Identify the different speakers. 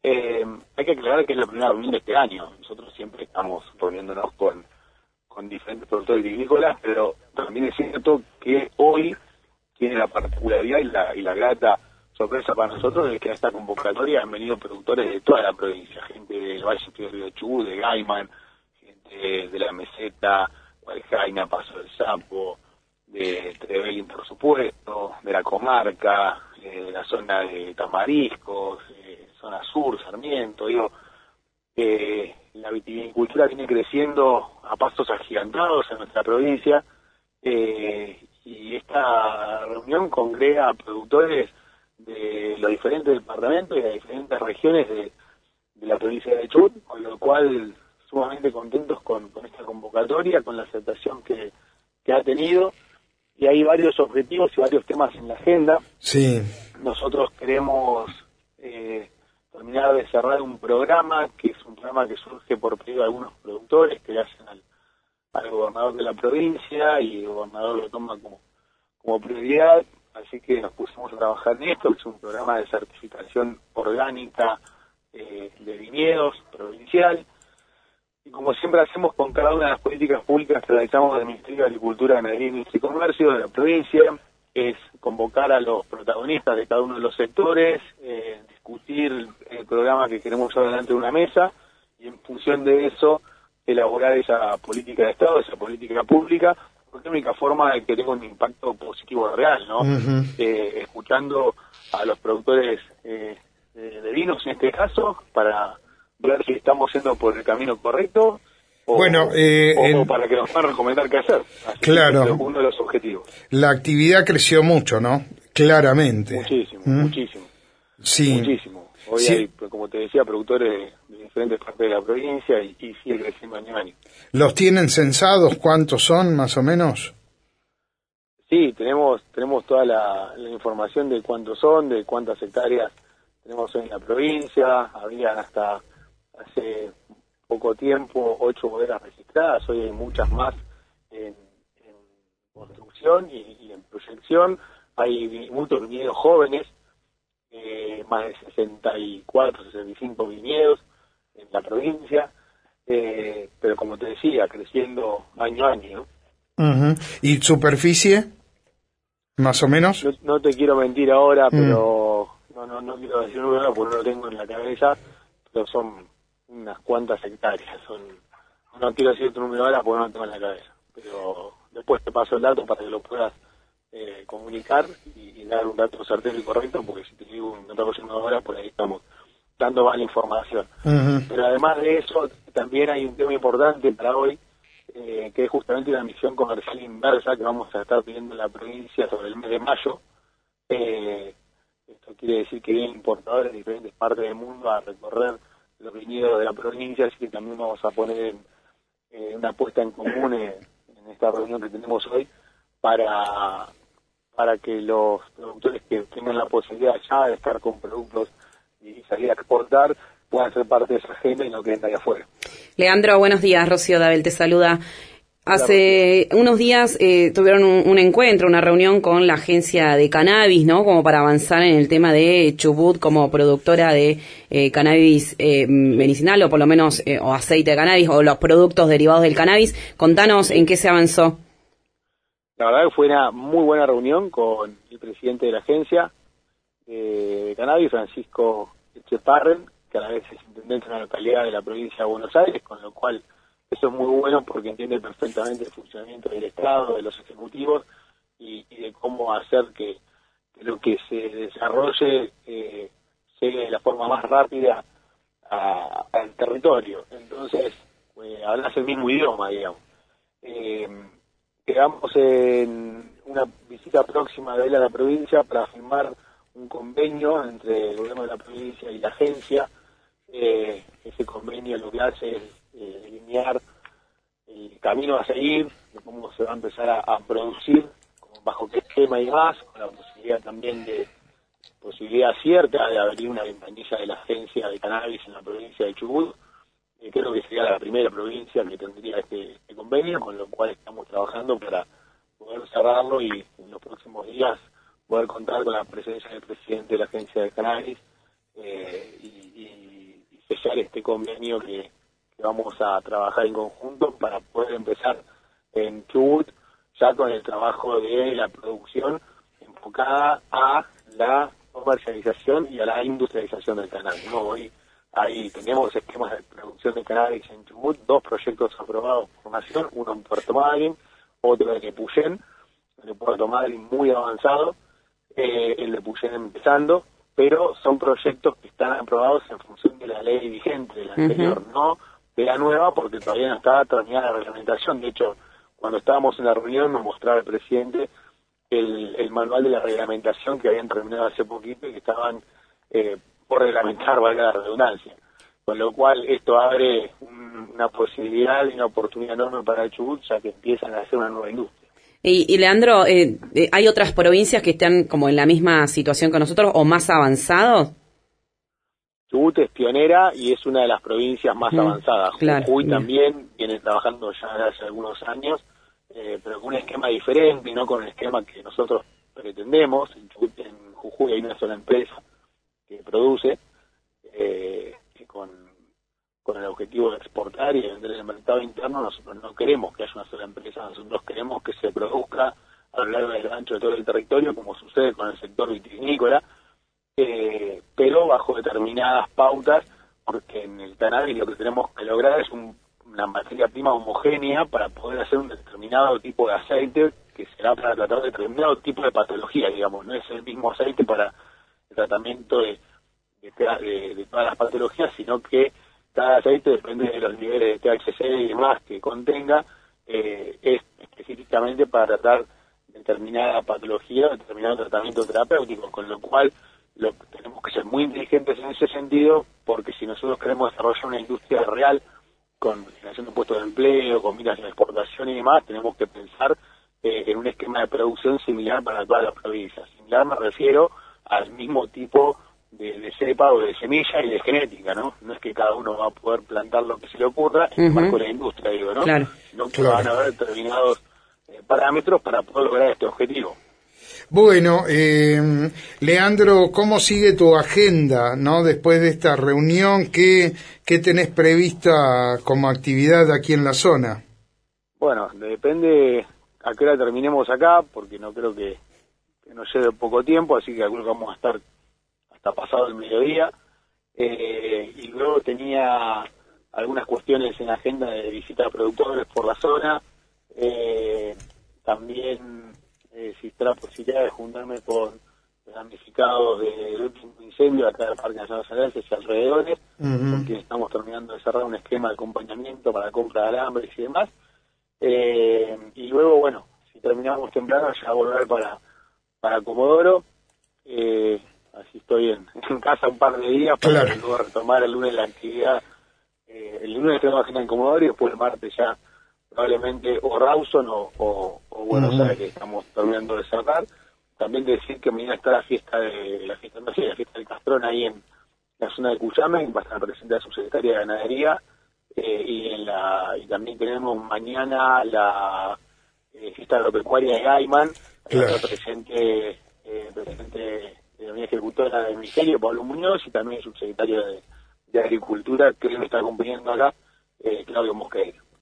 Speaker 1: Hay que aclarar que es la primera reunión de este año. Nosotros siempre estamos reuniéndonos con diferentes productores vinícolas, pero también es cierto que hoy tiene la particularidad y la grata sorpresa para nosotros de que a esta convocatoria han venido productores de toda la provincia, gente del Valle Superior de Río Chubut, de Gaiman, gente de la Meseta, Gualjaina, Paso del Sapo, de Trevelin, por supuesto, de la comarca, de la zona de Tamariscos, zona sur, Sarmiento, la vitivinicultura viene creciendo a pasos agigantados en nuestra provincia, y esta reunión congrega a productores de los diferentes departamentos y de las diferentes regiones de la provincia de Chubut, con lo cual sumamente contentos con esta convocatoria, con la aceptación que ha tenido, y hay varios objetivos y varios temas en la agenda.
Speaker 2: Sí.
Speaker 1: Nosotros queremos terminar de cerrar un programa, que es un programa que surge por pedido de algunos productores que le hacen al gobernador de la provincia, y el gobernador lo toma como prioridad, así que nos pusimos a trabajar en esto, que es un programa de certificación orgánica de viñedos provincial, y como siempre hacemos con cada una de las políticas públicas que realizamos del Ministerio de Agricultura, Ganadería, Industria y Comercio de la provincia, es convocar a los protagonistas de cada uno de los sectores, discutir el programa que queremos llevar adelante de una mesa, y en función de eso elaborar esa política de Estado, esa política pública, porque es la única forma de que tenga un impacto positivo real, ¿no?
Speaker 2: Uh-huh.
Speaker 1: Escuchando a los productores de vinos en este caso, para ver si estamos yendo por el camino correcto, o para que nos puedan recomendar qué hacer. Así
Speaker 2: claro.
Speaker 1: Que es uno de los objetivos.
Speaker 2: La actividad creció mucho, ¿no? Claramente.
Speaker 1: Muchísimo.
Speaker 2: Sí.
Speaker 1: Muchísimo. Hoy
Speaker 2: sí.
Speaker 1: hay, como te decía, productores de diferentes partes de la provincia y sigue creciendo año a año.
Speaker 2: ¿Los tienen censados? ¿Cuántos son, más o menos?
Speaker 1: Sí, tenemos toda la información de cuántos son, de cuántas hectáreas tenemos hoy en la provincia. Habían hasta hace poco tiempo 8 bodegas registradas, hoy hay muchas más en construcción y en proyección. Hay muchos viñedos jóvenes, más de 64, 65 viñedos en la provincia, pero como te decía, creciendo año a año, ¿no?
Speaker 2: Uh-huh. ¿Y superficie? ¿Más o menos?
Speaker 1: No te quiero mentir ahora, pero no quiero decir un número porque no lo tengo en la cabeza, pero son unas cuantas hectáreas. No quiero decir tu número ahora porque no lo tengo en la cabeza, pero después te paso el dato para que lo puedas comunicar y dar un dato certero y correcto, porque si te digo una cosa ahora, por ahí estamos dando mala información.
Speaker 2: Uh-huh.
Speaker 1: Pero además de eso, también hay un tema importante para hoy, que es justamente la misión comercial inversa que vamos a estar pidiendo en la provincia sobre el mes de mayo. Esto quiere decir que vienen importadores de diferentes partes del mundo a recorrer los viñedos de la provincia, así que también vamos a poner una apuesta en común en esta reunión que tenemos hoy para que los productores que tengan la posibilidad ya de estar con productos y salir a exportar puedan ser parte de esa agenda y no queden ahí afuera.
Speaker 3: Leandro, buenos días. Rocío Dabel te saluda. Hace unos días tuvieron un encuentro, una reunión con la agencia de cannabis, ¿no? Como para avanzar en el tema de Chubut como productora de cannabis medicinal, o por lo menos o aceite de cannabis, o los productos derivados del cannabis. Contanos en qué se avanzó.
Speaker 1: La verdad que fue una muy buena reunión con el presidente de la agencia de cannabis, Francisco Echeparren, que a la vez es intendente de una localidad de la provincia de Buenos Aires, con lo cual eso es muy bueno porque entiende perfectamente el funcionamiento del Estado, de los ejecutivos y de cómo hacer que lo que se desarrolle llegue de la forma más rápida al territorio. Entonces, hablas el mismo idioma, digamos. Quedamos en una visita próxima de él a la provincia para firmar un convenio entre el gobierno de la provincia y la agencia. Ese convenio lo que hace es delinear el camino a seguir, de cómo se va a empezar a producir, bajo qué esquema y más, con la posibilidad también posibilidad cierta de abrir una ventanilla de la agencia de cannabis en la provincia de Chubut. Creo que sería la primera provincia que tendría este convenio, con lo cual estamos trabajando para poder cerrarlo y en los próximos días poder contar con la presencia del presidente de la agencia de cannabis y convenio que vamos a trabajar en conjunto para poder empezar en Chubut ya con el trabajo de la producción enfocada a la comercialización y a la industrialización del cannabis, ¿no? Hoy ahí tenemos esquemas de producción de cannabis en Chubut, 2 proyectos aprobados por Nación, uno en Puerto Madryn, otro en Epuyén, el de Puerto Madryn muy avanzado, el de Epuyén empezando, pero son proyectos que están aprobados en función de la ley vigente, de la anterior, no de la nueva, porque todavía no está terminada la reglamentación. De hecho, cuando estábamos en la reunión nos mostraba el presidente el manual de la reglamentación que habían terminado hace poquito y que estaban por reglamentar, valga la redundancia. Con lo cual esto abre una posibilidad y una oportunidad enorme para el Chubut, ya que empiezan a hacer una nueva industria.
Speaker 3: Y Leandro, ¿hay otras provincias que están como en la misma situación que nosotros o más avanzados?
Speaker 1: Chubut es pionera y es una de las provincias más avanzadas.
Speaker 3: Claro,
Speaker 1: Jujuy también viene trabajando ya hace algunos años, pero con un esquema diferente, no con el esquema que nosotros pretendemos. En Jujuy hay una sola empresa que produce, con el objetivo de exportar y de vender en el mercado interno. Nosotros no queremos que haya una sola empresa, nosotros queremos que se produzca a lo largo del ancho de todo el territorio, como sucede con el sector vitivinícola, pero bajo determinadas pautas, porque en el cannabis lo que tenemos que lograr es una materia prima homogénea para poder hacer un determinado tipo de aceite que será para tratar determinado tipo de patología, digamos, no es el mismo aceite para el tratamiento de todas las patologías, sino que cada aceite, depende de los niveles de THC y demás que contenga, es específicamente para tratar determinada patología, determinado tratamiento terapéutico, con lo cual tenemos que ser muy inteligentes en ese sentido, porque si nosotros queremos desarrollar una industria real, con generación de puestos de empleo, con miras de exportación y demás, tenemos que pensar en un esquema de producción similar para todas las provincias. Similar me refiero al mismo tipo de cepa o de semilla y de genética, ¿no? No es que cada uno va a poder plantar lo que se le ocurra en el marco de la industria, digo, ¿no?
Speaker 3: Claro.
Speaker 1: Sino que van a haber determinados parámetros para poder lograr este objetivo.
Speaker 2: Bueno, Leandro, ¿cómo sigue tu agenda, no? Después de esta reunión, ¿qué tenés prevista como actividad aquí en la zona?
Speaker 1: Bueno, depende a qué hora terminemos acá, porque no creo que nos lleve poco tiempo, así que calculo que vamos a estar hasta pasado el mediodía. Y luego tenía algunas cuestiones en la agenda de visitar productores por la zona. También existe la posibilidad de juntarme con damnificados del último incendio acá del Parque Nacional San Lorenzo y alrededores, con quienes estamos terminando de cerrar un esquema de acompañamiento para la compra de alambres y demás. Y luego, bueno, si terminamos temprano, ya volver para Comodoro. Así estoy en casa un par de días para luego retomar el lunes la actividad. El lunes tengo agenda en Comodoro y después el martes ya probablemente o Rawson o Buenos Aires, que estamos terminando de cerrar. También decir que mañana está la fiesta del Castrón ahí en la zona de Cuyame, que va a estar presente la subsecretaria de Ganadería, y también tenemos mañana la fiesta agropecuaria de Gaiman, presente de la unidad ejecutora del Ministerio, Pablo Muñoz, y también el subsecretario de Agricultura, que me está acompañando acá, Claudio Mosqueira.